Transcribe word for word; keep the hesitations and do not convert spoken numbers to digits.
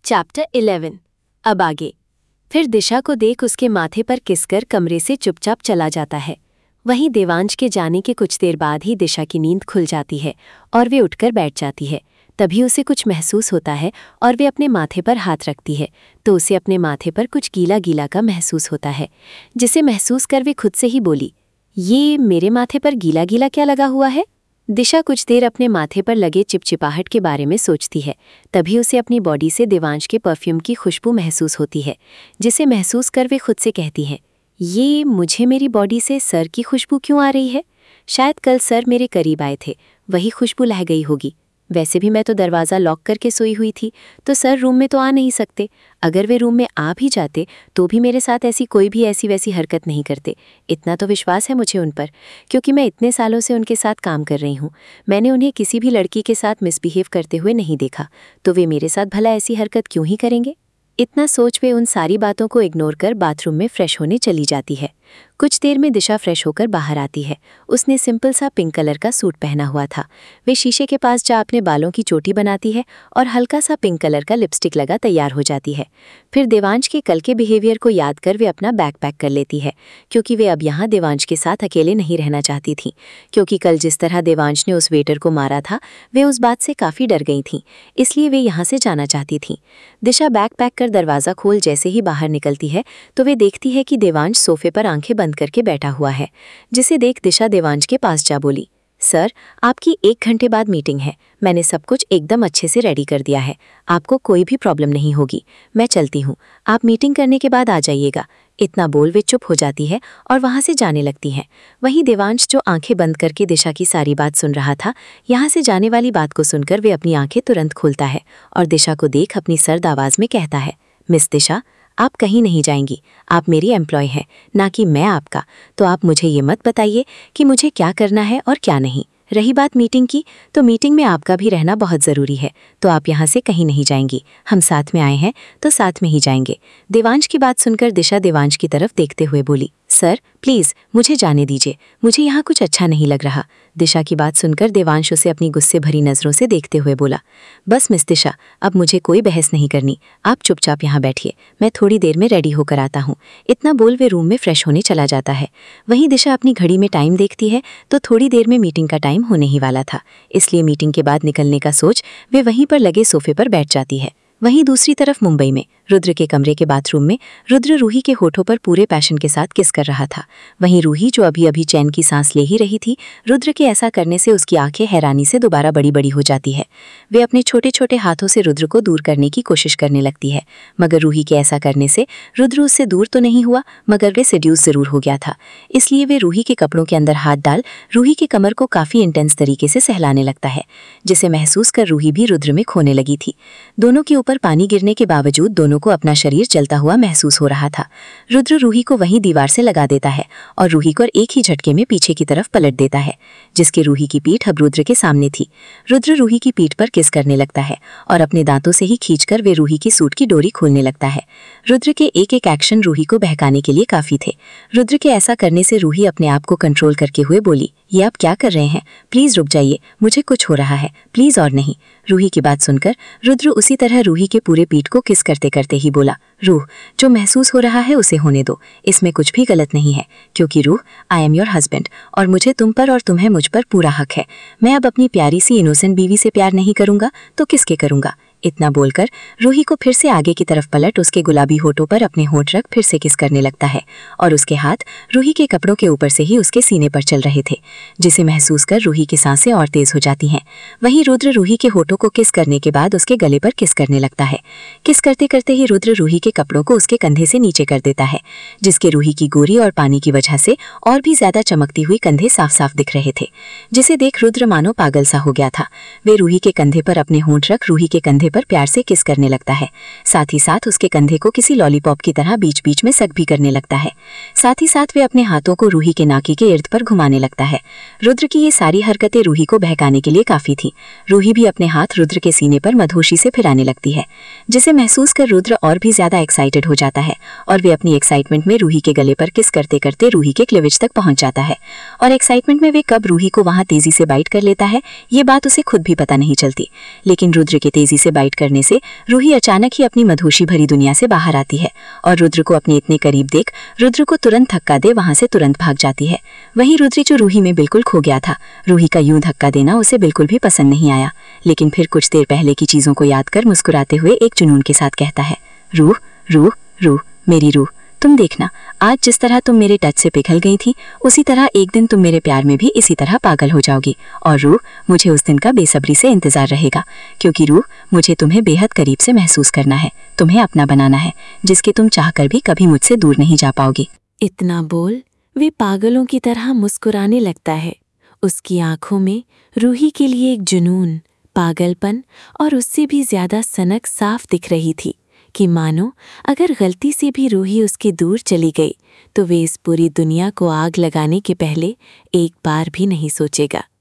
Chapter eleven. अब आगे। फिर दिशा को देख उसके माथे पर किसकर कमरे से चुपचाप चला जाता है। वहीं देवांश के जाने के कुछ देर बाद ही दिशा की नींद खुल जाती है और वे उठकर बैठ जाती है। तभी उसे कुछ महसूस होता है और वे अपने माथे पर हाथ रखती है तो उसे अपने माथे पर कुछ गीला गीला का महसूस होता है, जिसे महसूस कर वे खुद से ही बोली, ये मेरे माथे पर गीला गीला क्या लगा हुआ है। दिशा कुछ देर अपने माथे पर लगे चिपचिपाहट के बारे में सोचती है। तभी उसे अपनी बॉडी से देवांश के परफ्यूम की खुशबू महसूस होती है, जिसे महसूस कर वे खुद से कहती हैं, ये मुझे मेरी बॉडी से सर की खुशबू क्यों आ रही है। शायद कल सर मेरे करीब आए थे, वही खुशबू लह गई होगी। वैसे भी मैं तो दरवाज़ा लॉक करके सोई हुई थी, तो सर रूम में तो आ नहीं सकते। अगर वे रूम में आ भी जाते तो भी मेरे साथ ऐसी कोई भी ऐसी वैसी हरकत नहीं करते। इतना तो विश्वास है मुझे उन पर, क्योंकि मैं इतने सालों से उनके साथ काम कर रही हूँ। मैंने उन्हें किसी भी लड़की के साथ मिसबिहेव करते हुए नहीं देखा, तो वे मेरे साथ भला ऐसी हरकत क्यों ही करेंगे। इतना सोच वे उन सारी बातों को इग्नोर कर बाथरूम में फ्रेश होने चली जाती है। कुछ देर में दिशा फ्रेश होकर बाहर आती है। उसने सिंपल सा पिंक कलर का सूट पहना हुआ था। वे शीशे के पास जा अपने बालों की चोटी बनाती है और हल्का सा पिंक कलर का लिपस्टिक लगा तैयार हो जाती है। फिर देवांश के कल के बिहेवियर को याद कर वे अपना बैग पैक कर लेती है, क्योंकि वे अब यहाँ देवांश के साथ अकेले नहीं रहना चाहती थीं। क्योंकि कल जिस तरह देवांश ने उस वेटर को मारा था, वे उस बात से काफ़ी डर गई थीं, इसलिए वे यहाँ से जाना चाहती थीं। दिशा बैग पैक कर दरवाज़ा खोल जैसे ही बाहर निकलती है तो वे देखती है कि देवांश सोफे पर आंखें बंद करके बैठा हुआ है, जिसे देख दिशा देवांश के पास जा बोली, सर आपकी एक घंटे बाद मीटिंग है। मैंने सब कुछ एकदम अच्छे से रेडी कर दिया है, आपको कोई भी प्रॉब्लम नहीं होगी। मैं चलती हूँ, आप मीटिंग करने के बाद आ जाइएगा। इतना बोल वे चुप हो जाती है और वहाँ से जाने लगती हैं। वहीं देवांश जो आंखें बंद करके दिशा की सारी बात सुन रहा था, यहाँ से जाने वाली बात को सुनकर वे अपनी आंखें तुरंत खोलता है और दिशा को देख अपनी सर्द आवाज़ में कहता है, मिस दिशा आप कहीं नहीं जाएंगी, आप मेरी एम्प्लॉय हैं, ना कि मैं आपका। तो आप मुझे ये मत बताइए कि मुझे क्या करना है और क्या नहीं। रही बात मीटिंग की, तो मीटिंग में आपका भी रहना बहुत ज़रूरी है, तो आप यहाँ से कहीं नहीं जाएंगी। हम साथ में आए हैं तो साथ में ही जाएंगे। देवांश की बात सुनकर दिशा देवांश की तरफ देखते हुए बोली, सर प्लीज़ मुझे जाने दीजिए, मुझे यहाँ कुछ अच्छा नहीं लग रहा। दिशा की बात सुनकर देवांश उसे अपनी गुस्से भरी नज़रों से देखते हुए बोला, बस मिस दिशा अब मुझे कोई बहस नहीं करनी, आप चुपचाप यहाँ बैठिए, मैं थोड़ी देर में रेडी होकर आता हूँ। इतना बोल वे रूम में फ्रेश होने चला जाता है। वहीं दिशा अपनी घड़ी में टाइम देखती है तो थोड़ी देर में मीटिंग का टाइम होने ही वाला था, इसलिए मीटिंग के बाद निकलने का सोच वे वहीं पर लगे सोफे पर बैठ जाती है। वहीं दूसरी तरफ मुंबई में रुद्र के कमरे के बाथरूम में रुद्र रूही के होठों पर पूरे पैशन के साथ किस कर रहा था। वहीं रूही जो अभी अभी चैन की सांस ले ही रही थी, रुद्र के ऐसा करने से उसकी आंखें हैरानी से दोबारा बड़ी बड़ी हो जाती है। वे अपने छोटे छोटे हाथों से रुद्र को दूर करने की कोशिश करने लगती है, मगर रूही के ऐसा करने से रुद्र उससे दूर तो नहीं हुआ, मगर वे सेड्यूस जरूर हो गया था। इसलिए वे रूही के कपड़ों के अंदर हाथ डाल रूही के कमर को काफ़ी इंटेंस तरीके से सहलाने लगता है, जिसे महसूस कर रूही भी रुद्र में खोने लगी थी। दोनों के ऊपर पानी गिरने के बावजूद दोनों को अपना शरीर जलता हुआ महसूस हो रहा था। रुद्र रूही को वहीं दीवार से लगा देता है और रूही को एक ही झटके में पीछे की तरफ पलट देता है, जिसके रूही की पीठ अब रुद्र के सामने थी। रुद्र रूही की पीठ पर किस करने लगता है और अपने दांतों से ही खींचकर वे रूही की सूट की डोरी खोलने लगता है। रुद्र के एक एक एक्शन रूही को बहकाने के लिए काफी थे। रुद्र के ऐसा करने से रूही अपने आप को कंट्रोल करके हुए बोली, ये आप क्या कर रहे हैं, प्लीज रुक जाइए, मुझे कुछ हो रहा है, प्लीज और नहीं। रूही की बात सुनकर रुद्र उसी तरह रूही के पूरे पीठ को किस करते करते ही बोला, रूह जो महसूस हो रहा है उसे होने दो, इसमें कुछ भी गलत नहीं है, क्योंकि रूह आई एम योर हस्बैंड और मुझे तुम पर और तुम्हें मुझ पर पूरा हक है। मैं अब अपनी प्यारी सी इनोसेंट बीवी से प्यार नहीं करूंगा तो किसके करूंगा। इतना बोलकर रूही को फिर से आगे की तरफ पलट उसके गुलाबी होठों पर अपने होठ रख फिर से किस करने लगता है और उसके हाथ रूही के कपड़ों के ऊपर से ही उसके सीने पर चल रहे थे, जिसे महसूस कर रूही की सांसें और तेज हो जाती हैं। वहीं रुद्र रूही के होठों को किस करने के बाद उसके गले पर किस करने लगता है। किस करते करते ही रुद्र रूही के कपड़ों को उसके कंधे से नीचे कर देता है, जिसके रूही की गोरी और पानी की वजह से और भी ज्यादा चमकती हुई कंधे साफ साफ दिख रहे थे, जिसे देख रुद्र मानो पागल सा हो गया था। वे रूही के कंधे पर अपने होंठ रख रूही के कंधे पर प्यार से किस करने लगता है, साथ ही साथ उसके कंधे को किसी लॉलीपॉप की तरह बीच बीच में सक भी करने लगता है। साथ ही साथ वे अपने हाथों को रूही के नाकी के इर्द पर घुमाने लगता है। रुद्र की ये सारी हरकतें रूही को बहकाने के लिए काफी थी। रूही भी अपने हाथ रुद्र के सीने पर मधोशी से फिराने लगती है, जिसे महसूस कर रुद्र और भी ज्यादा एक्साइटेड हो जाता है और वे अपनी एक्साइटमेंट में रूही के गले पर किस करते करते रूही के क्लीवेज तक पहुंच जाता है। और एक्साइटमेंट में वे कब रूही को वहां तेजी से बाइट कर लेता है, ये बात उसे खुद भी पता नहीं चलती, लेकिन रुद्र के तेजी से बाइट फाइट करने से रूही अचानक ही अपनी मधुशी भरी दुनिया से बाहर आती है और रुद्र को अपने इतने करीब देख रुद्र को तुरंत धक्का दे वहां से तुरंत भाग जाती है। वहीं रुद्र जो रूही में बिल्कुल खो गया था, रूही का यूं धक्का देना उसे बिल्कुल भी पसंद नहीं आया, लेकिन फिर कुछ देर पहले की चीजों को याद कर मुस्कुराते हुए एक जुनून के साथ कहता है, रूह रूह रूह मेरी रूह, तुम देखना आज जिस तरह तुम मेरे टच से पिघल गई थी उसी तरह एक दिन तुम मेरे प्यार में भी इसी तरह पागल हो जाओगी। और रूह, मुझे उस दिन का बेसब्री से इंतजार रहेगा, क्योंकि रूह मुझे तुम्हें बेहद करीब से महसूस करना है, तुम्हें अपना बनाना है, जिसके तुम चाहकर भी कभी मुझसे दूर नहीं जा पाओगी। इतना बोल वे पागलों की तरह मुस्कुराने लगता है। उसकी आंखों में रूही के लिए एक जुनून, पागलपन और उससे भी ज्यादा सनक साफ दिख रही थी कि मानो अगर गलती से भी रूही उसके दूर चली गई तो वे इस पूरी दुनिया को आग लगाने के पहले एक बार भी नहीं सोचेगा।